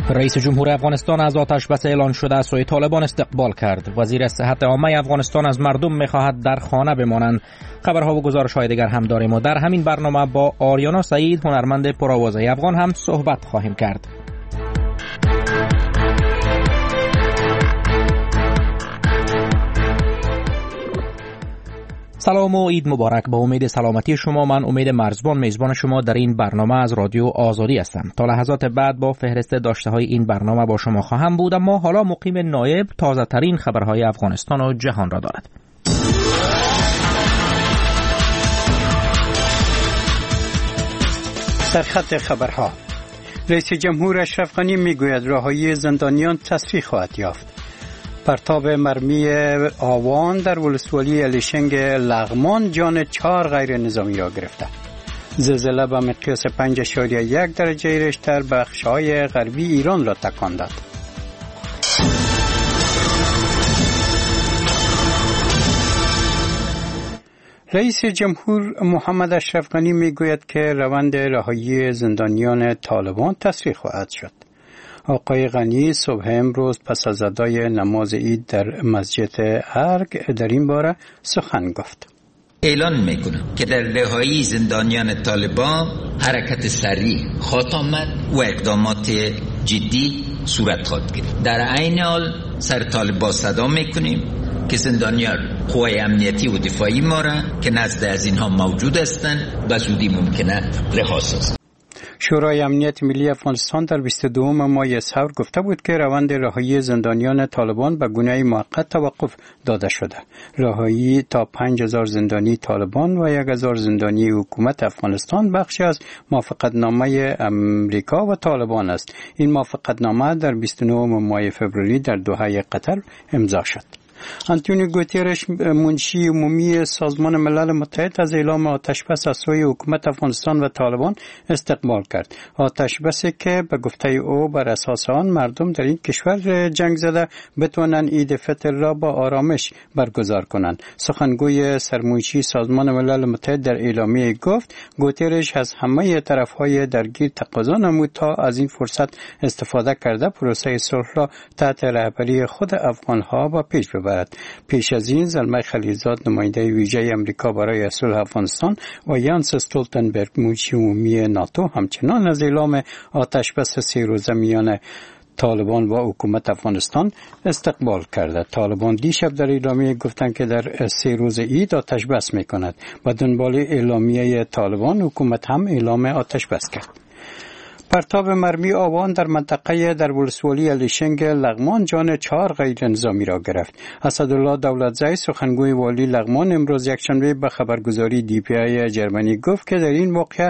رئیس جمهور افغانستان از آتش بس اعلان شده سوی طالبان استقبال کرد. وزیر صحت عامه افغانستان از مردم می‌خواهد در خانه بمانند. خبرها و گزارش‌های دیگر هم داریم و در همین برنامه با آریانا سعید هنرمند پرآوازه افغان هم صحبت خواهیم کرد. سلام و عید مبارک. با امید سلامتی شما، من امید مرزبان میزبان شما در این برنامه از رادیو آزادی هستم. تا لحظات بعد با فهرست داشته های این برنامه با شما خواهم بود، اما حالا مقیم نایب تازه ترین خبرهای افغانستان و جهان را دارد. سرخط خبرها. رئیس جمهور اشرف غنی میگوید رهایی زندانیان تسریع خواهد یافت. پرتاب مرمی آوان در ولسوالی الیشنگ لغمان جان 4 غیر نظامی را گرفته. زلزله با مقیاس 5.1 درجه ریشتر بخش‌های غربی ایران را تکان داد. رئیس جمهور محمد اشرف غنی میگوید که روند رهایی زندانیان طالبان تسریع خواهد شد. آقای غنی صبح امروز پس از ادای نماز عید در مسجد ارگ در این باره سخن گفت. اعلان میکنم که در رهایی زندانیان طالبان حرکت سریع خواهد آمد و اقدامات جدی صورت خواهد گرفت. در عین حال سر طالبان صدا میکنیم که زندانیان قوای امنیتی و دفاعی ما را که نزد از اینها موجود هستند و زودی ممکنه رها سازند. شورای امنیت ملی افغانستان در 22 ماه سپر گفته بود که روند رهایی زندانیان طالبان به گونه موقت توقف داده شده. رهایی تا 5000 زندانی طالبان و 1000 زندانی حکومت افغانستان بخشی از موافقتنامه امریکا و طالبان است. این موافقتنامه در 29 ماه فوریه در دوحه قطر امضا شد. آنتونیو گوتیرش منشی عمومی سازمان ملل متحد از اعلام آتشبس از سوی حکومت افغانستان و طالبان استقبال کرد. آتشبسی که به گفته او بر اساس آن مردم در این کشور جنگ زده بتوانند عید فطر را با آرامش برگزار کنند. سخنگوی سرمنشی سازمان ملل متحد در اعلامیه گفت گوتیرش از همه طرفهای درگیر تقاضا نمود تا از این فرصت استفاده کرده پروسه صلح را تحت رهبری خود افغانها با پیش ببرد. پیش از این زلمه خلیلزاد نماینده ویژه امریکا برای صلح افغانستان و یانس استولتنبرگ منشی عمومی ناتو همچنان از اعلام آتشبس 3 روزه میان طالبان و حکومت افغانستان استقبال کرده. طالبان دیشب در اعلامیه گفتند که در 3 روز عید آتشبس میکند. با دنبال اعلامیه طالبان حکومت هم اعلام آتشبس کرد. پرتاب مرمی آوان در منطقه در ولسوالی الیشنگ لغمان جان 4 غیر نظامی را گرفت. اسدالله دولتزی سخنگوی والی لغمان امروز یکشنبه به خبرگزاری دی پی آی جرمنی گفت که در این واقعه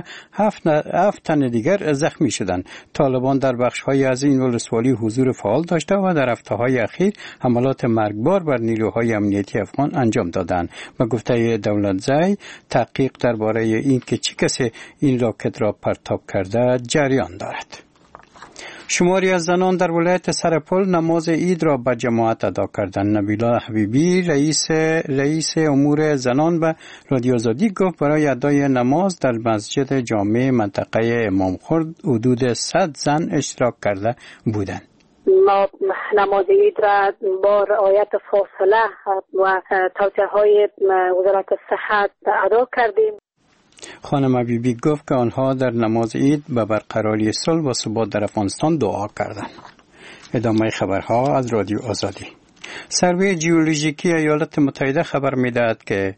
7 تن دیگر زخمی شدند. طالبان در بخش‌های از این ولسوالی حضور فعال داشته و در هفته‌های اخیر حملات مرگبار بر نیروهای امنیتی افغان انجام دادند. به گفته دولتزی تحقیق درباره اینکه چه کسی این راکت را پرتاب کرده جریان دارد. شماری از زنان در ولایت سرپل نماز عید را به جماعت ادا کردند. نبیلا حبیبی رئیس امور زنان به رادیو آزادی گفت برای ادای نماز در مسجد جامع منطقه امام خورد حدود 100 زن اشتراک کرده بودند. ما نماز عید را با رعایت فاصله و توصیه‌های وزارت صحت ادا کردیم. خانم حبیبی گفت که آنها در نماز عید به برقراری صلح و ثبات در افغانستان دعا کردند. ادامه خبرها از رادیو آزادی. سروی ژئولوژیکی ایالات متحده خبر می‌دهد که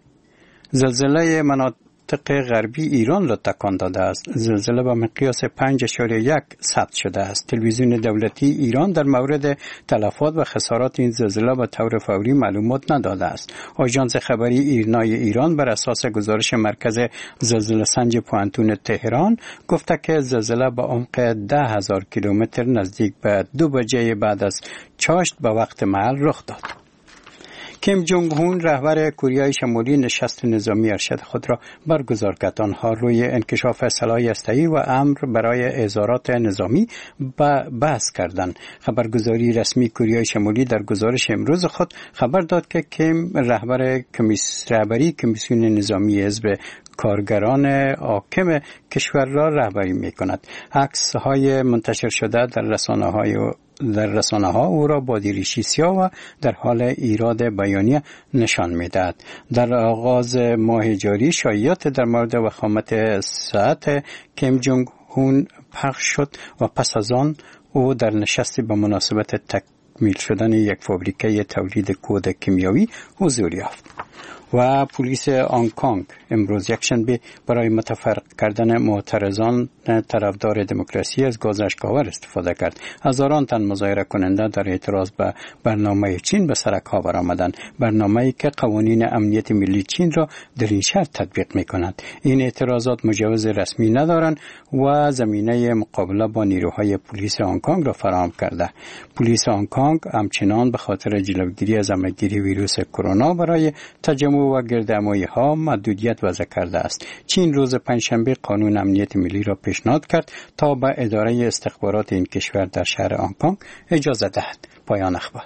زلزله مناطق غربی ایران را تکان داده است. زلزله با مقیاس 5.1 ثبت شده است. تلویزیون دولتی ایران در مورد تلفات و خسارات این زلزله به طور فوری معلومات نداده است. آژانس خبری ایرنای ایران بر اساس گزارش مرکز زلزله سنج پوانتون تهران گفته که زلزله با عمق 10,000 کیلومتر نزدیک به 2 بجه بعد از چاشت به وقت محل رخ داد. کیم جونگ هون رهبر کره شمالی نشست نظامی ارشد خود را برگزار کرد. آنها روی انکشاف سلاح هسته‌ای و امر برای اظهارات نظامی بحث کردند. خبرگزاری رسمی کره شمالی در گزارش امروز خود خبر داد که کیم رهبری کمیسیون نظامی حزب کارگران حاکم کشور را رهبری می‌کند. عکس‌های منتشر شده در رسانه‌ها او را با دریچه سیاه و در حال ایراد بیانیه نشان می‌دهد. در آغاز ماه جاری شایعات در مورد وخامت صحت کیم جونگ هون پخش شد و پس از آن او در نشستی به مناسبت تکمیل شدن یک فابریکه تولید کود کیمیایی حضور یافت. و پلیس هنگ کنگ امروز یکشنبه برای متفرق کردن معترضان طرفدار دموکراسی از گاز اشک‌آور استفاده کرد. هزاران تن مظاهره کننده در اعتراض به برنامه چین به سرک‌ها برآمدند، برنامه‌ای که قوانین امنیت ملی چین را در این شهر تطبیق می‌کند. این اعتراضات مجوز رسمی ندارند و زمینه مقابله با نیروهای پلیس هنگ کنگ را فراهم کرده. پلیس هنگ کنگ همچنان به خاطر جلوگیری از همه‌گیری ویروس کرونا برای تجمع و گردهمایی‌ها محدودیت وضع کرده است. چین روز پنجشنبه قانون امنیت ملی را پیشنهاد کرد تا به اداره استخبارات این کشور در شهر هنگ کنگ اجازه دهد. پایان اخبار.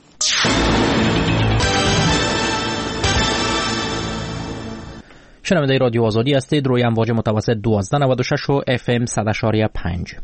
شنونده رادیو آزادی هستید. روی امواج متوسط 1296 و FM 100.5.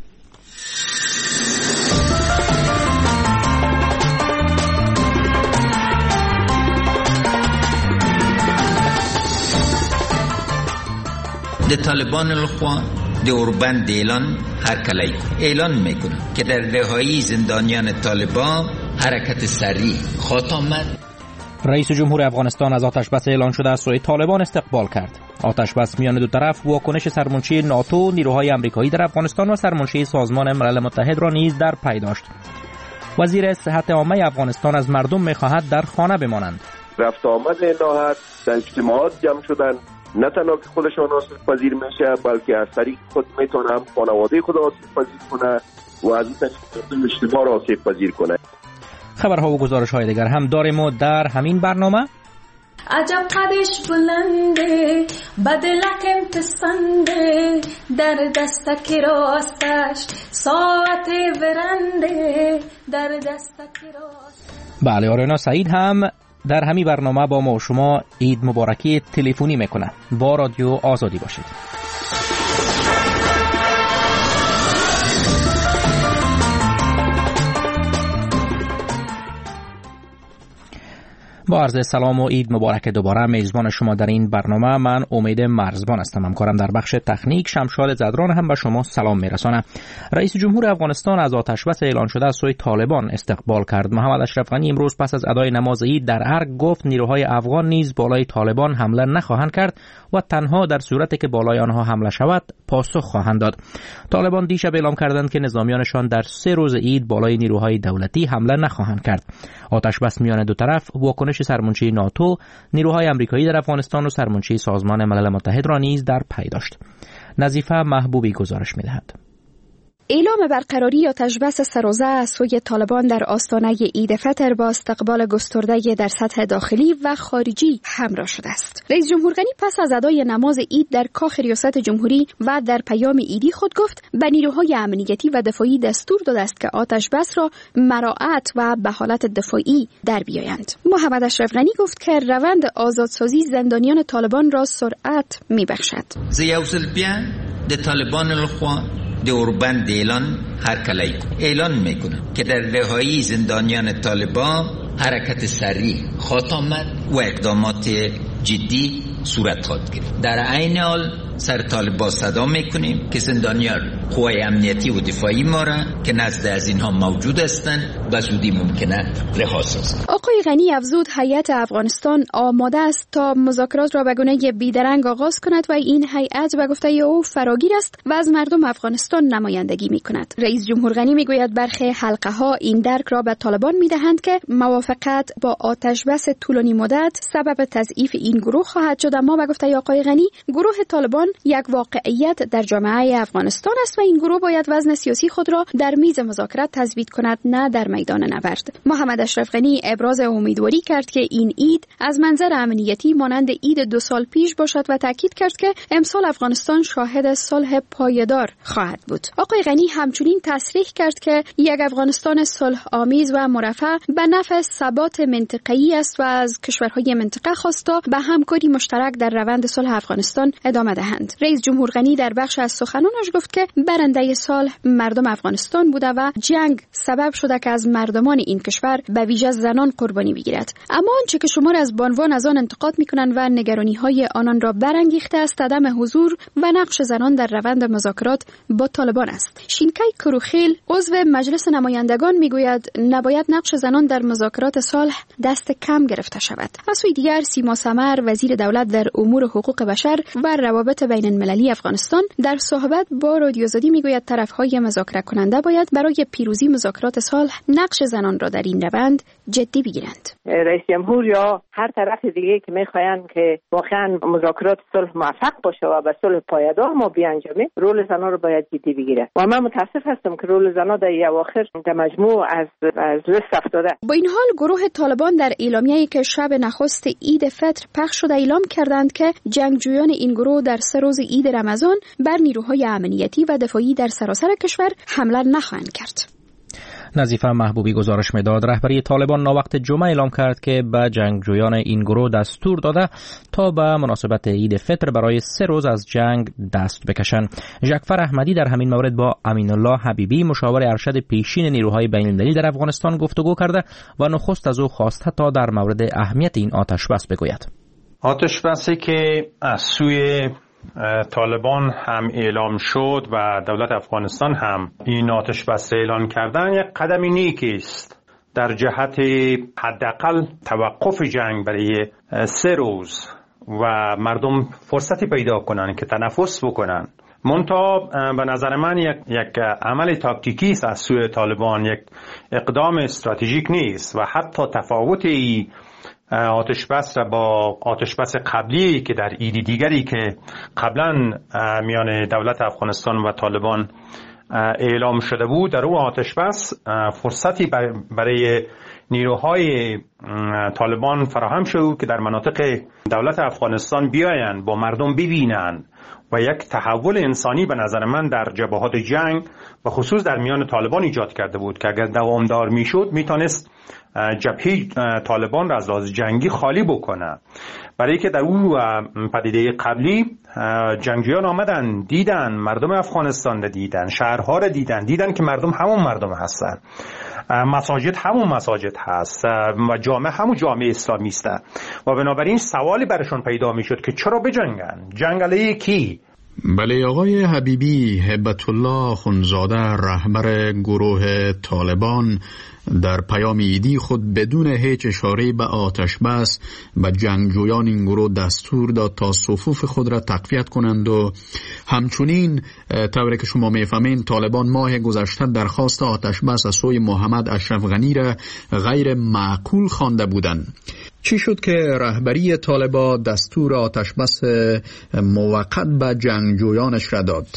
د طالبان الخوا دوربند اعلان هرکلی اعلان میکنه که در رهایی زندانیان طالبان حرکت سریع خاتمت. رئیس جمهور افغانستان از آتش بس اعلان شده از سوی طالبان استقبال کرد. آتش بس میان دو طرف واکنش سرمنشی ناتو، نیروهای آمریکایی در افغانستان و سرمنشی سازمان ملل متحد را نیز در پی داشت. وزیر صحت عامه افغانستان از مردم می‌خواهد در خانه بمانند. رفت آمد ناحق در اجتماعات جمع شدن نه تنها که خودشان آسیب پذیر میشه بلکه از طریق خود میتونه هم خانواده خود آسیب پذیر کنه و از این طریق اجتماع را آسیب پذیر کنه. خبرها و گزارش‌های دیگر هم داریم و در همین برنامه عجب قدش بلنده بدلک امتسنده در دستک راستش ساعت ورنده در دستک راستش. بله، آریانا سعید هم در همین برنامه با ما و شما عید مبارکی تلفنی میکنه. با رادیو آزادی باشید. با عرض سلام و عید مبارک دوباره. میزبان شما در این برنامه من امید مرزبان هستم. همکارم در بخش تکنیک شمشاد زدران هم به شما سلام میرسانه. رئیس جمهور افغانستان از آتش بس اعلان شده از سوی طالبان استقبال کرد. محمد اشرف غنی امروز پس از ادای نماز عید در ارگ گفت نیروهای افغان نیز بالای طالبان حمله نخواهند کرد و تنها در صورتی که بالای آنها حمله شود پاسخ خواهند داد. طالبان دیشب اعلام کردند که نظامیانشان در 3 روز عید بالای نیروهای دولتی حمله نخواهند کرد. آتش بس میان دو طرف واکنش سرمنشی ناتو، نیروهای آمریکایی در افغانستان و سرمنشی سازمان ملل متحد را نیز در پی داشت. نظیفه محبوبی گزارش می‌دهد. اعلام برقراری آتش بس سرروزه از سوی طالبان در آستانه عید فطر با استقبال گسترده در سطح داخلی و خارجی همراه شده است. رئیس جمهور غنی پس از ادای نماز عید در کاخ ریاست جمهوری و در پیام عیدی خود گفت به نیروهای امنیتی و دفاعی دستور داده است که آتش بس را مراعات و به حالت دفاعی در بیایند. محمد اشرف غنی گفت که روند آزادسازی زندانیان طالبان را سرعت میبخشد. د طالبان الخوا دوربند اعلان هرکلی اعلان میکنه که در رهایی زندانیان طالبان حرکت سریع خاتمت و اقدامات جدی صورت خواهد گرفت. در عین حال سر طالبان صدا میکنیم که زندانیان قوای امنیتی و دفاعی ما را که نزد از اینها موجود هستند و زودی ممکنه رها سازند. آقای غنی افزود هیئت افغانستان آماده است تا مذاکرات را به گونه بیدرنگ آغاز کند و این هیئت به گفته او فراگیر است و از مردم افغانستان نمایندگی میکند. رئیس جمهور غنی میگوید برخی حلقه ها این درک را به طالبان میدهند که موافقت با آتش بس طولانی مدت سبب تضعیف این گروه خواهد شد، اما به گفته آقای غنی گروه طالبان یک واقعیت در جامعه افغانستان است و این گروه باید وزن سیاسی خود را در میز مذاکرات تثبیت کند، نه در میدان نبرد. محمد اشرف غنی ابراز امیدواری کرد که این عید از منظر امنیتی مانند عید 2 سال پیش باشد و تاکید کرد که امسال افغانستان شاهد صلح پایدار خواهد بود. آقای غنی همچنین تصریح کرد که یک افغانستان صلح آمیز و مرفه به نفع ثبات منطقه‌ای است و از کشورهای منطقه خواست تا به همکاری مشترک در روند صلح افغانستان ادامه دهند. رئیس جمهور غنی در بخش از سخنانش گفت که برنده صلح مردم افغانستان بوده و جنگ سبب شده که از مردمان این کشور به ویژه زنان قربانی بگیرد. اما آنچه که شمار از بانوان از آن انتقاد میکنند و نگرانی‌های آنان را برانگیخته است عدم حضور و نقش زنان در روند مذاکرات با طالبان است. شینکای کروخیل عضو مجلس نمایندگان میگوید نباید نقش زنان در مذاکرات صلح دست کم گرفته شود. از سوی دیگر سیما سمر وزیر دولت در امور حقوق بشر و روابط بین المللی افغانستان در صحبت با رادیو آزادی میگوید طرفهای مذاکره کننده باید برای پیروزی مذاکرات صلح نقش زنان را در این روند جدی بگیرند. رئیس جمهور یا هر طرف دیگه که میخواین که واقعا مذاکرات صلح موفق باشه و به صلح پایدار ما بیانجامه، رول زنان رو باید جدی بگیره. و من متاسف هستم که رول زنان در اواخر در مجموع از لیست افتاده. با این حال گروه طالبان در اعلامیه‌ای که شب نخست عید فطر پخش شده اعلام کردند که جنگجویان این گروه در 3 روز عید رمضان بر نیروهای امنیتی و دفاعی در سراسر کشور حمله نخواهند کرد. نظیفه محبوبی گزارش میداد رهبری طالبان ناوقت جمعه اعلام کرد که به جنگجویان این گروه دستور داده تا به مناسبت عید فطر برای 3 روز از جنگ دست بکشند. ژکفر احمدی در همین مورد با امین الله حبیبی مشاور ارشد پیشین نیروهای بین المللی در افغانستان گفتگو کرده و نخست از او خواسته تا در مورد اهمیت این آتش بس بگوید. آتش بسی که از سوی طالبان هم اعلام شد و دولت افغانستان هم این آتش بس اعلان کردن یک قدم نیکی است در جهت حداقل توقف جنگ برای 3 روز و مردم فرصتی پیدا کنن که تنفس بکنن. منتها به نظر من یک عمل تاکتیکی است از سوی طالبان، یک اقدام استراتژیک نیست و حتی تفاوتی آتش بس را با آتش بس قبلی که در عید دیگری که قبلا میان دولت افغانستان و طالبان اعلام شده بود، در اون آتش بس فرصتی برای نیروهای طالبان فراهم شد که در مناطق دولت افغانستان بیاین با مردم ببینن و یک تحول انسانی به نظر من در جبهات جنگ و خصوص در میان طالبان ایجاد کرده بود که اگر دوامدار میشد میتونست جبهه طالبان را از لحاظ جنگی خالی بکنه. برای که در اون پدیده قبلی جنگجویان آمدن دیدن مردم افغانستان را دیدن، شهرها را دیدن که مردم همون مردم هستن، مساجد همون مساجد هست و جامعه همون جامعه اسلامی است و بنابراین سوالی برشون پیدا میشد که چرا بجنگن؟ جنگ علیه کی؟ بله، آقای حبیبی هبت الله خونزاده رهبر گروه طالبان در پیام عیدی خود بدون هیچ اشاره به آتش بس به جنگجویان این گروه دستور داد تا صفوف خود را تقویت کنند و همچنین طوری که شما میفهمین طالبان ماه گذشته درخواست آتش بس از سوی محمد اشرف غنی را غیر معقول خوانده بودند. چی شد که رهبری طالبان دستور آتش بس موقت به جنگجویانش را داد؟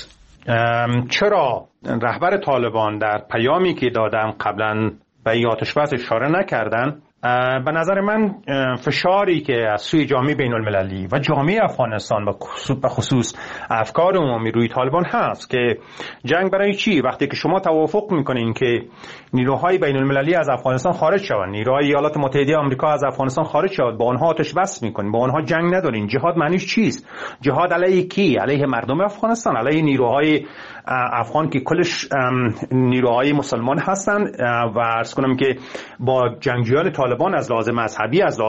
چرا رهبر طالبان در پیامی که دادم قبلا به این آتش بس اشاره نکردن؟ به نظر من فشاری که از سوی جامعه بین المللی و جامعه افغانستان به خصوص افکار عمومی روی طالبان هست که جنگ برای چی؟ وقتی که شما توافق میکنین که نیروهای بین المللی از افغانستان خارج شوند، نیروهای ایالات متحده آمریکا از افغانستان خارج شوند، با آنها آتش بس میکنین، با آنها جنگ ندارین، جهاد معنیش چیست؟ جهاد علیه کی؟ علیه مردم افغانستان، علیه نیروهای افغان که کلش نیروهای مسلمان هستند و عرض کنم که با جنگجویان طالبان از لحاظ مذهبی، از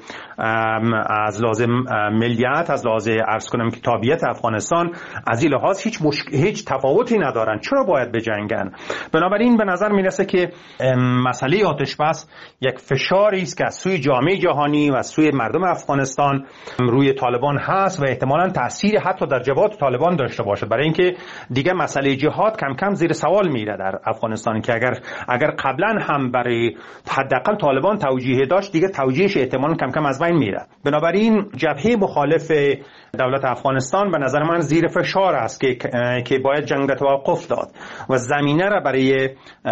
لحاظ ملیت، از لحاظ عرض کنم که تابعیت افغانستان از این لحاظ هیچ تفاوتی ندارن. چرا باید بجنگن؟ بنابراین به نظر میرسه که مسئله آتش بس یک فشاری است که از سوی جامعه جهانی و از سوی مردم افغانستان روی طالبان هست و احتمالاً تأثیر حتی در جبهات طالبان داشته باشه، برای اینکه دیگه مسئله جهاد کم کم زیر سوال میره در افغانستان که اگر قبلا هم برای حداقل طالبان توجیه داشت دیگه توجیهش احتمالاً کم کم از بین میره. بنابراین جبهه مخالف دولت افغانستان به نظر من زیر فشار است که باید جنگ توقف داد و زمینه را برای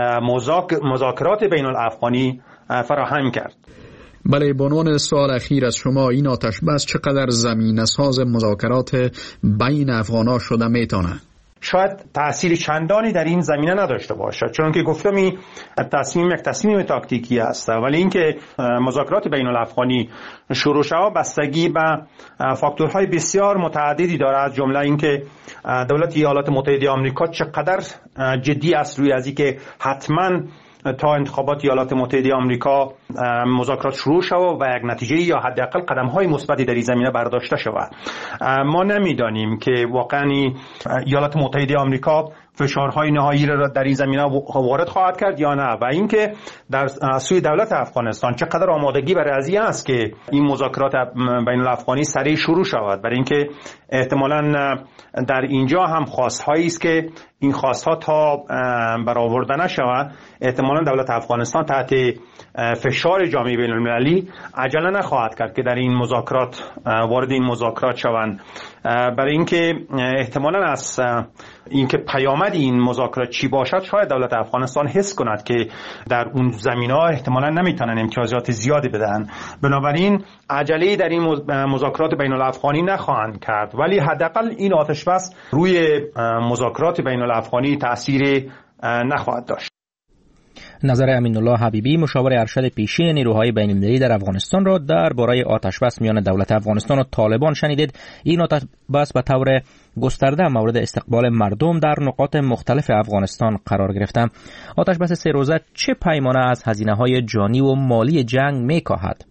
مذاکرات بین الافغانی فراهم کرد. بله، به عنوان سوال اخیر از شما، این آتش بس چقدر زمینه ساز مذاکرات بین افغانا شده میتونه؟ شاید تأثیر چندانی در این زمینه نداشته باشد، چون که گفتم این تصمیم تاکتیکی است، ولی اینکه مذاکرات بین الافغانی شروع شود بستگی به فاکتورهای بسیار متعددی دارد، از جمله اینکه دولت ایالات متحده آمریکا چقدر جدی است روی از اینکه حتما تا انتخابات ایالات متحده آمریکا مذاکرات شروع شود و یک نتیجه یا حداقل قدم‌های مثبتی در این زمینه برداشته شود. ما نمی‌دانیم که واقعاً ایالات متحده آمریکا فشارهای نهایی را در این زمینه وارد خواهد کرد یا نه، و اینکه در سوی دولت افغانستان چقدر آمادگی برای از این است که این مذاکرات بین الافغانی سریع شروع شود، برای اینکه احتمالاً در اینجا هم خواست‌هایی است که این خواست‌ها تا برآورده نشود، احتمالاً دولت افغانستان تحت فشار جامعه بین‌المللی عجله نخواهد کرد که در این مذاکرات وارد این مذاکرات شوند، برای اینکه احتمالاً از اینکه پیامد این مذاکرات چی باشد شاید دولت افغانستان حس کند که در اون زمینه‌ها احتمالاً نمیتونن امتیازات زیادی بدن، بنابراین عجله در این مذاکرات بین الافغانی نخواهند کرد، ولی حداقل این آتش بس روی مذاکرات بین الافغانی تأثیر نخواهد داشت. نظر امین الله حبیبی، مشاور ارشد پیشین نیروهای بین‌المللی در افغانستان را درباره آتش‌بس میان دولت افغانستان و طالبان شنیدید. این آتش‌بس به طور گسترده مورد استقبال مردم در نقاط مختلف افغانستان قرار گرفته. آتش‌بس 3 روزه چه پیمانه از هزینه‌های جانی و مالی جنگ می‌کاهد؟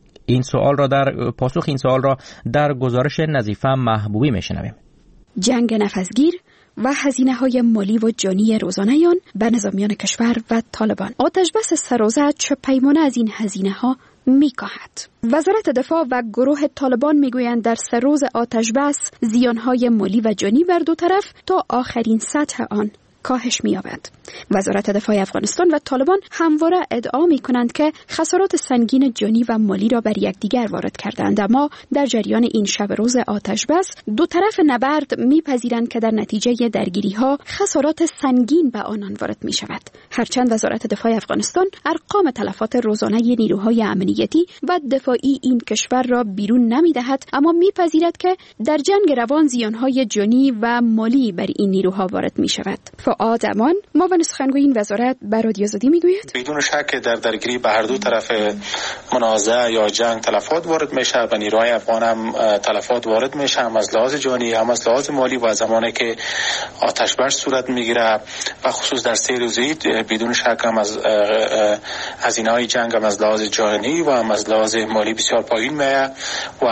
پاسخ این سوال را در گزارش نظیفه محبوبی میشنویم. جنگ نفسگیر و هزینه‌های مالی و جانی روزانه آن به نظامیان کشور و طالبان. آتش‌بس 3 روزه چه پیمانه از این هزینه‌ها می‌کاهد؟ وزارت دفاع و گروه طالبان میگویند در 3 روز آتش‌بس زیان‌های مالی و جانی بر دو طرف تا آخرین سطح آن کاهش می‌یابد. وزارت دفاع افغانستان و طالبان همواره ادعا می‌کنند که خسارات سنگین جانی و مالی را بر یکدیگر وارد کردند، اما در جریان این شب روز آتش‌بس دو طرف نبرد می‌پذیرند که در نتیجه درگیری‌ها خسارات سنگین به آنان وارد می‌شود. هرچند وزارت دفاع افغانستان ارقام تلفات روزانه نیروهای امنیتی و دفاعی این کشور را بیرون نمی‌دهد، اما می‌پذیرد که در جنگ روان زیان‌های جانی و مالی بر این نیروها وارد می‌شود. فؤاد امان، معاون سخنگوی این وزارت، به رادیو آزادی میگوید بدون شک در درگیری به هر دو طرف منازعه یا جنگ تلفات وارد میشه و نیروهای افغان هم تلفات وارد میشه، هم از لحاظ جانی هم از لحاظ مالی، و زمانی که آتش‌بس صورت میگیره و خصوص در 3 روزه بدون شک هم از هزینه‌های جنگ هم از لحاظ جانی و هم از لحاظ مالی بسیار پایین میاد و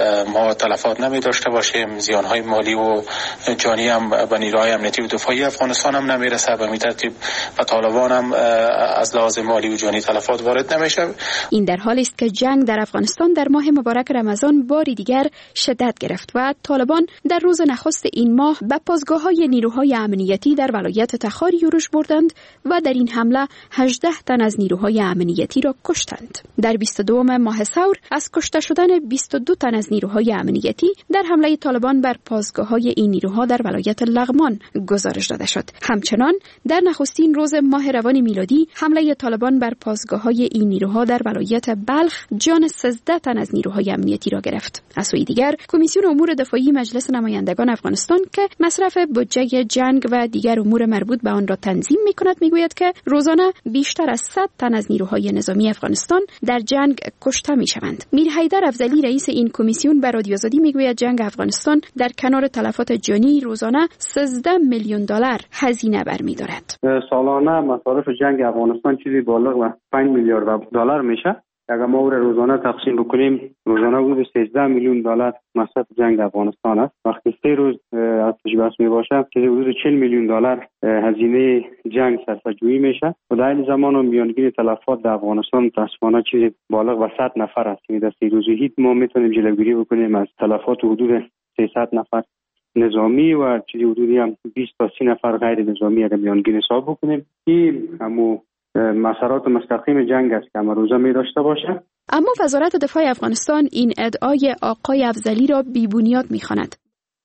ما تلفات نمی داشته باشیم. زیان‌های مالی و جانی هم به نیروهای امنیتی و دفاعی افغانستان هم نمیرسه، به ترتیب و طالبان هم از لحاظ مالی و جانی تلفات وارد نمیشه. این در حالی است که جنگ در افغانستان در ماه مبارک رمضان باری دیگر شدت گرفت و طالبان در روز نخست این ماه به پاسگاه‌های نیروهای امنیتی در ولایت تخار یورش بردند و در این حمله 18 تن از نیروهای امنیتی را کشتند. در 22 ماه ثور از کشته شدن 22 تن از نیروهای امنیتی در حمله طالبان بر پاسگاه‌های این نیروها در ولایت لغمان گزارش داده شد. همچنان در نخستین روز ماه روان میلادی حمله طالبان بر پاسگاه‌های این نیروها در ولایت بلخ جان 13 تن از نیروهای امنیتی را گرفت. از سوی دیگر کمیسیون امور دفاعی مجلس نمایندگان افغانستان که مصرف بودجه جنگ و دیگر امور مربوط به آن را تنظیم می‌کند میگوید که روزانه بیشتر از 100 تن از نیروهای نظامی افغانستان در جنگ کشته می‌شوند. میر حیدر افضلی رئیس این کمیسیون به رادیو آزادی میگوید جنگ افغانستان در کنار تلفات جانی روزانه 13 میلیون دلار هزینه برمی‌دارد. سالانه مصارف جنگ افغانستان چیزی بالغ به 5 میلیارد دلار میشه. اگر ما او را روزانه تقسیم بکنیم، روزانه حدود 13 میلیون دلار مصرف جنگ افغانستان است. وقتی 3 روز آتش‌بس میباشه که حدود 40 میلیون دلار هزینه جنگ صرفه‌جویی میشه و در این زمان میانگین تلفات در افغانستان متاسفانه چیزی بالغ به 100 نفر است. در 3 روز هیچ ما میتونیم جلوگیری بکنیم از تلفات حدود 300 نفر نظامی و چیزی حدودی هم 20 تا 30 نفر غیر نظامی اگر میانگین حساب بکنیم. این همو مسارات مستقیم جنگ است که امروزه می داشته باشه. اما وزارت دفاع افغانستان این ادعای آقای افضلی را بی‌بنیاد می‌خواند.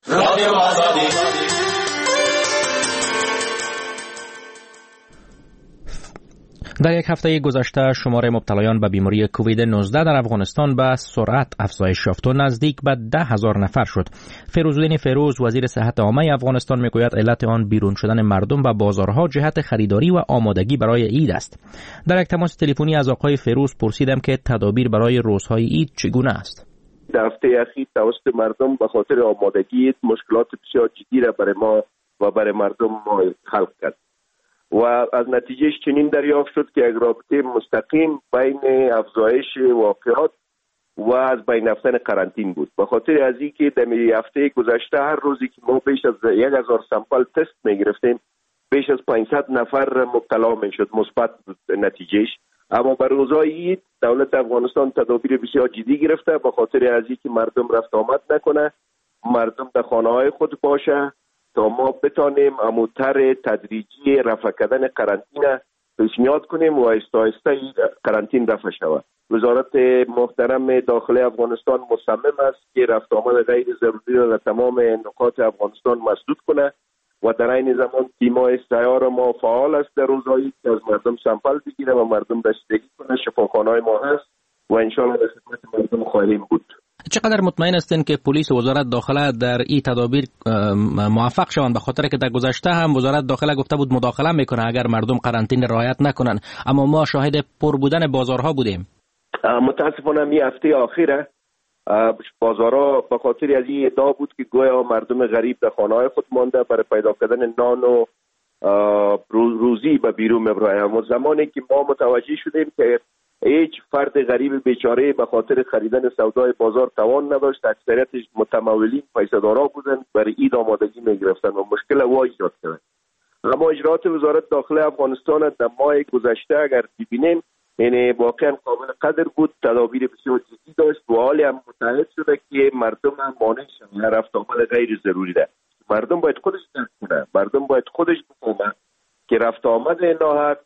در یک هفته گذشته شمار مبتلایان به بیماری کووید 19 در افغانستان به سرعت افزایش یافت و نزدیک به 10,000 نفر شد. فیروزالدین فیروز وزیر صحت عامه افغانستان میگوید علت آن بیرون شدن مردم به بازارها جهت خریداری و آمادگی برای عید است. در یک تماس تلفنی از آقای فیروز پرسیدم که تدابیر برای روزهای عید چگونه است. در هفته اخیر توسط مردم به خاطر آمادگی مشکلات بسیار جدی را برای ما و برای مردم ما خلق کرد و از نتیجهش چنین دریافت شد که یک رابطه مستقیم بین افزایش واقعات و از بین رفتن قرنطین بود. به خاطر از اینکه در هفته گذشته هر روزی که ما بیش از 1,000 سامپل تست میگرفتیم بیش از 500 نفر مبتلا میشد، مثبت بود نتیجهش. اما بر روزهای عید دولت افغانستان تدابیر بسیار جدی گرفته به خاطر از اینکه مردم رفت آمد نکنه، مردم در خانه‌های خود باشه تا ما بتانیم عمودتر تدریجی رفع کردن قرنطینه پیشنهاد کنیم و آهسته آهسته قرنطین رفع شود. وزارت محترم داخلی افغانستان مصمم است که رفت آمد غیر ضروری را در تمام نقاط افغانستان مسدود کنه و در این زمان تیم‌های سیار ما فعال است در روزهای که از مردم سامپل بگیره و مردم رسیدگی کنه. شفاخانه‌های ما هست و انشاءالله در خدمت مردم خواهیم بود. چقدر مطمئن هستین که پلیس و وزارت داخله در این تدابیر موفق شوند؟ به خاطر که در گذشته هم وزارت داخله گفته بود مداخله میکنه اگر مردم قرنطینه رعایت نکنن، اما ما شاهد پر بودن بازارها بودیم. متاسفانه این هفته اخیره بازارها به خاطر از این ادعا بود که گویا مردم غریب در خانه‌های خود مانده برای پیدا کردن نان و روزی به بیرون میبرند. اما زمانی که ما متوجه شدیم که هیچ فرد غریب بیچاره به خاطر خریدن سودای بازار توان نداشت، اکثریتش متمولین پیسه‌دارا بودند، برای عید آمادگی میگرفتند و مشکل وا ایجاد کرد. اما اجرات وزارت داخلی افغانستان در ماه گذشته اگر ببینیم یعنی واقعا قابل قدر بود، تدابیر بسیار جدی داشت و حالی هم متحد شده که مردم هم مانع شدن رفت آمد غیر ضروری ده. مردم باید خودش درک کنه، مردم باید خودش بفهمه که رفت آمد ناحق،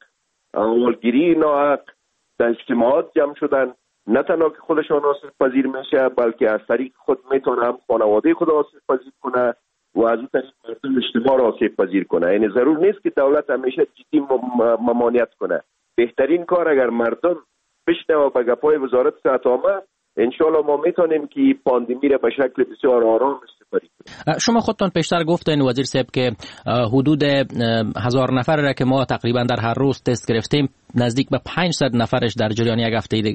اولگیری ناحق، در اجتماعات جمع شدن نه تنها که خودشان آسیب پذیر میشه بلکه از طریق خود میتونه هم خانواده خود آسیب پذیر کنه و از اون طریق مردم اجتماع را آسیب پذیر کنه. یعنی ضرور نیست که دولت همیشه جدی ممانعت کنه. بهترین کار اگر مردم بشنوه به گپای وزارت صحت عامه، انشالله ما میتونیم که پاندمی را به شکل بسیار آرام استفاده کنیم. شما خودتان پیشتر گفتین وزیر صاحب که حدود 1,000 نفر را که ما تقریبا در هر روز تست گرفتیم نزدیک به 500 نفرش در جریان یک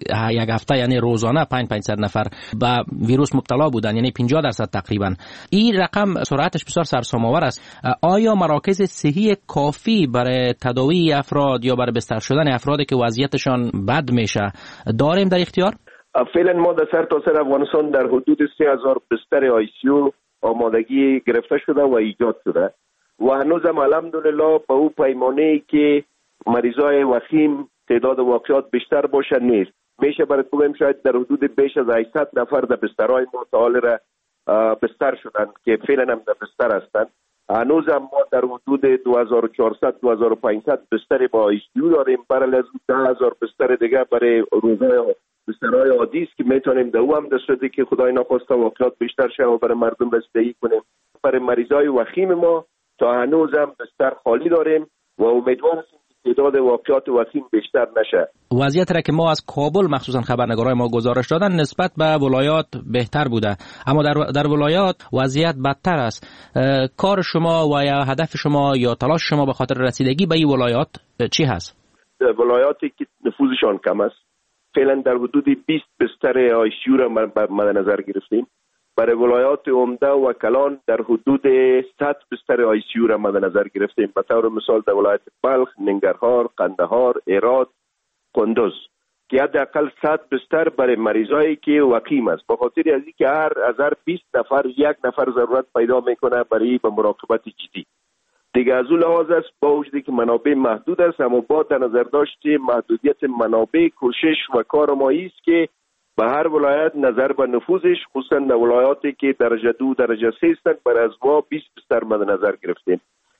هفته یعنی روزانه 500 نفر به ویروس مبتلا بودن، یعنی 50% تقریبا. این رقم سرعتش بسیار سرسام‌آور است. آیا مراکز صحی کافی برای تداوی افراد یا برای بستر شدن افرادی که وضعیتشان بد میشه داریم در اختیار؟ فعلا ما در سرتاسر افغانستان در حدود 3,000 بستر آیسیو آمادگی گرفته شده و ایجاد شده و هنوزم الحمدلله به او پیمانه‌ای که مریضای وخیم تعداد واقعات بیشتر باشه نیست. میشه برای بگم شاید در حدود بیش از 800 نفر در بسترهای ما تا حال را بستر شدن که فعلا هم در بستر هستند. هنوزم ما در حدود 2400 2500 بستر با آیسیو داریم. برای از 10,000 بستر دیگه برای روزهای بسترهای عادی است که میتونیم در او هم دست بده که خدای نخواسته واقعات بیشتر شه و برای مردم رسیدگی کنیم. برای مریضای وخیم ما تا هنوزم بستر خالی داریم و امیدوار هستیم که تعداد واقعات وخیم بیشتر نشه. وضعیت را که ما از کابل مخصوصا خبرنگارای ما گزارش دادن نسبت به ولایات بهتر بوده، اما در ولایات وضعیت بدتر است. کار شما و یا هدف شما یا تلاش شما به خاطر رسیدگی به این ولایات چی هست؟ ولایاتی که نفوذشان کم است فعلا در حدود 20 بستر آیسیو را مد نظر گرفتیم. برای ولایات عمده و کلان در حدود 100 بستر آیسیو را مد نظر گرفتیم. به طور مثال در ولایت بلخ، ننگرهار، قندهار، هرات، قندوز که حداقل 100 بستر برای مریضایی که وخیم است. به خاطر از اینکه هر 20 نفر یک نفر ضرورت پیدا میکنه برای به مراقبت جدی. دیگه از اون لحاظ است با وجودی که منابع محدود است اما با در نظر داشت محدودیت منابع کوشش و کار ما است که به هر ولایت نظر به نفوذش خصوصا در ولایاتی که درجه 2 درجه 3 هستند برای از ما 20 بستر مد نظر گرفتیم.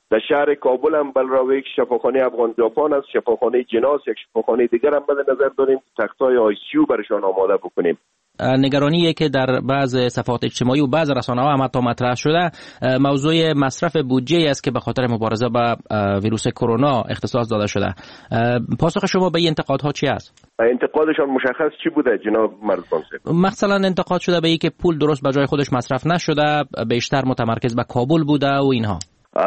در شهر کابل هم بلراویک شفاخانه افغان ژاپن است، شفاخانه جناس یک شفاخانه دیگر هم مد نظر داریم که تختای آی سی یو برشان آماده بکنیم. نگرانیه که در بعض صفحات اجتماعی و بعض رسانه‌ها هم حتی مطرح شده موضوع مصرف بودجه است که به خاطر مبارزه با ویروس کرونا اختصاص داده شده. پاسخ شما به این انتقادها چی است؟ انتقادشان مشخص چی بوده جناب مرزبان صاحب؟ مثلا انتقاد شده به اینکه پول درست به جای خودش مصرف نشده، بیشتر متمرکز به کابل بوده و اینها.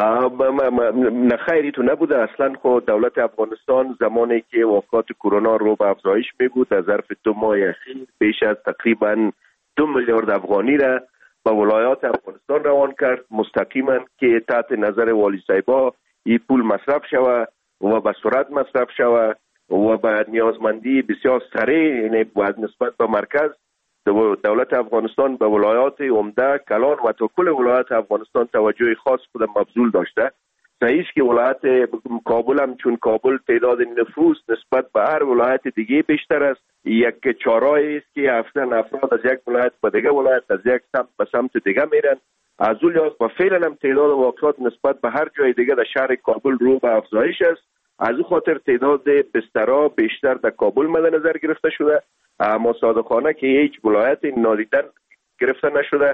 نه خیری تو نبوده. اصلا خود دولت افغانستان زمانی که واقعات کرونا رو به افزایش می بود در ظرف 2 ماه اخیر بیش از تقریبا 2 میلیارد افغانی را به ولایات افغانستان روان کرد مستقیما که تحت نظر والی صاحبا این پول مصرف شود و به سرعت مصرف شود و به نیازمندی بسیار سریع، یعنی نسبت به مرکز دولت افغانستان به ولایات عمده، کلان و تا کل ولایات افغانستان توجه خاص خود مبذول داشته. صحیح است که ولایت کابل هم چون کابل تعداد نفوس نسبت به هر ولایت دیگه بیشتر است، یک چارایی است که افراد از یک ولایت به دیگه ولایت، از یک سمت به سمت دیگه میرن. از اون لحاظ و فعلا هم تعداد واقعات نسبت به هر جای دیگه در شهر کابل رو به افزایش است. از اون خاطر تعداد بسترها بیشتر در کابل مد نظر گرفته شده، اما صادقانه که هیچ ولایت نادیدن گرفته نشده.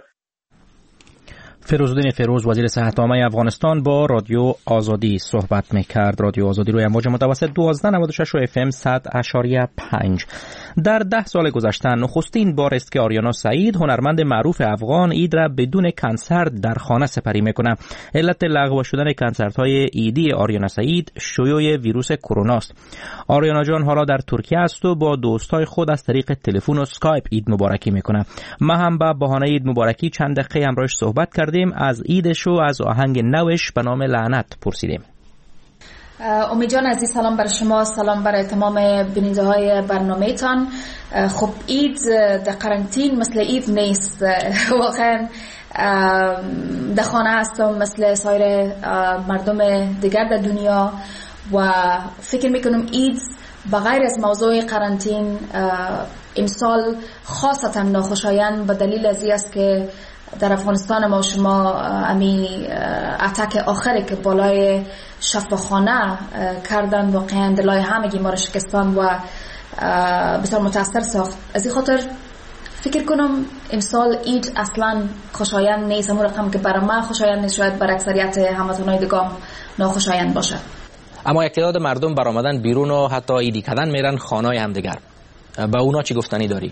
فیروزالدین فیروز وزیر صحت عامه افغانستان با رادیو آزادی صحبت میکرد. رادیو آزادی روی موج متوسط 1296 و FM 100.5. در 10 سال گذشته نخستین بار است که آریانا سعید هنرمند معروف افغان عید را بدون کنسرت در خانه سپری میکنه. علت لغو شدن کنسرت‌های عیدی آریانا سعید شیوع ویروس کرونا است. آریانا جان حالا در ترکیه است و با دوستای خود از طریق تلفن و اسکایپ عید مبارکی میکنه. ما هم به بهانه عید مبارکی چند دقیقه همراهش صحبت کردیم. از عیدش و از آهنگ نوش به نام لعنت پرسیدیم. امید جان عزیز، سلام بر شما، سلام برای تمام بیننده های برنامه تان. خب عید در قرنطین مثل عید نیست. واقعا در خانه هستم مثل سایر مردم دیگر در دنیا و فکر میکنم عید بغیر از موضوع قرنطین امسال خاصتا ناخوشایند به دلیل ازی است که در افغانستان ما شما امی اتک آخری که بالای شفاخانه کردن واقعا دلای همگی ما را شکستان و بسیار متاثر ساخت. از این خاطر فکر کنم امسال عید اصلا خوشایند نیست. همون رقم که برای من خوشایند نیست شاید بر اکثریت هموطنان دیگه ناخوشایند باشه. اما یک تعداد مردم برآمدن بیرون و حتی عیدی کردن میرن خانه‌های همدیگر. با اونا چی گفتنی داری؟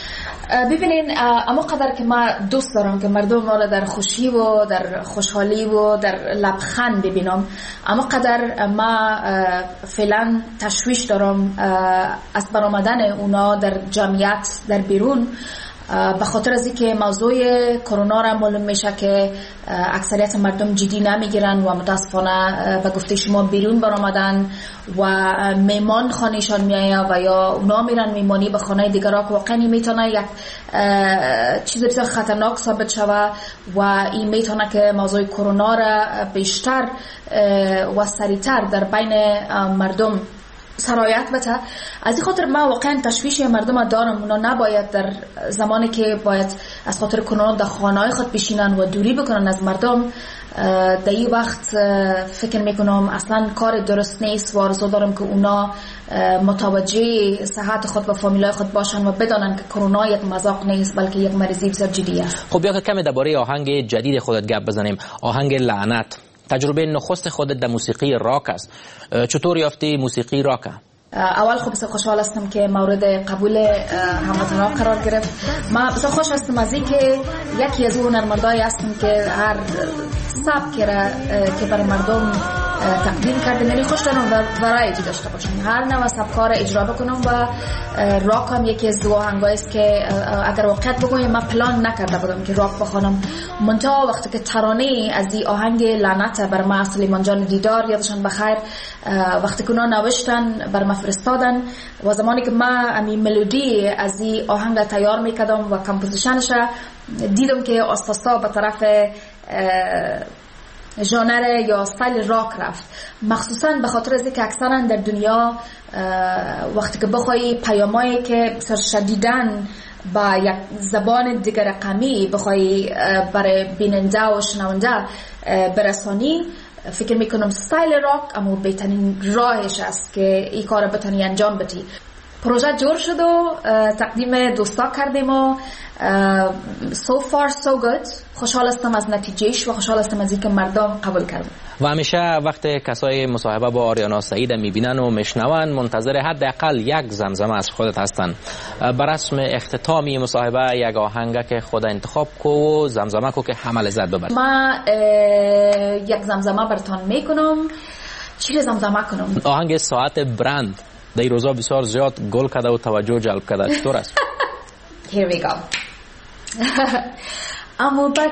ببینین، اما قدر که ما دوست دارم که مردم ما را در خوشی و در خوشحالی و در لبخند ببینم، اما قدر ما فعلا تشویش دارم از برآمدن اونا در جمعیت در بیرون، به خاطر از اینکه موضوع کرونا را معلوم میشه که اکثریت مردم جدی نمیگیرن و متاسفانه به گفته شما بیرون برآمدن و میمان خانهشان میایه و یا اونا میرن میمانی به خانه دیگرها که واقعا میتونه یک چیز بسیار خطرناک ثابت شوه و این میتونه که موضوع کرونا را بیشتر و سریعتر در بین مردم سرایت بده. از این خاطر ما واقعا تشویش مردم دارم. اونا نباید در زمانی که باید از خاطر کرونا در خانه‌های خود بشینن و دوری بکنن از مردم، در این وقت فکر میکنم اصلا کار درست نیست و آرزو دارم که اونا متوجه صحت خود و فامیلای خود باشن و بدانن که کرونا یک مذاق نیست بلکه یک مریضی بسیار جدی است. خب بیا کمی درباره آهنگ جدید خودت گپ بزنیم، آهنگ لعنت. تجربه نخست خودت در موسیقی راک است. چطور یافتی موسیقی راک؟ اول خب بسیار خوشحال هستم که مورد قبول هموطنان قرار گرفت. من بسیار خوش هستم از این که یکی از اون هنرمندایی هستم که هر سبکی را که برای مردم تقدیم کردم یعنی خوش دارم و ورایتی داشته باشم، هر نوع سبکا را اجرا بکنم و راک هم یکی از دو آهنگایی است که اگر واقعیت بگویم من پلان نکرده بودم که راک بخوانم، منتها وقتی که ترانه از این آهنگ لعنت بر ما سلیمان جان دیدار یادشان بخیر وقتی که اونا نوشتن بر ما فرستادن و زمانی که من امی ملودی از این آهنگ تیار میکردم و کمپوزیشنش دیدم که آستاستا به طرف ژانر یا استایل راک رفت، مخصوصا به خاطر از اینکه اکثرا در دنیا وقتی که بخوای پیامایی که بسیار شدیدن با یک زبان دیگر رقمی بخوای برای بیننده و شنونده برسانی، فکر میکنم ستایل راک اما بهترین راهش است که این کار بتونی انجام بدی. پروژه جور شد و تقدیم دوستا کردیم و so far so good. خوشحال هستم از نتیجهش و خوشحال هستم از اینکه مردم قبول کردن. و همیشه وقتی کسای مصاحبه با آریانا سعید میبینن و میشنون منتظر حداقل یک زمزمه از خودت هستن. بر رسم اختتامی مصاحبه یک آهنگ که خود انتخاب کو و زمزمه کو که همه لذت ببر. ما یک زمزمه براتون میکنم. چی زمزمه کنم؟ آهنگ ساعت برند در این روزا بسیار زیاد گل کرده و توجه جلب کرده. چطور است؟ Here we go. اما با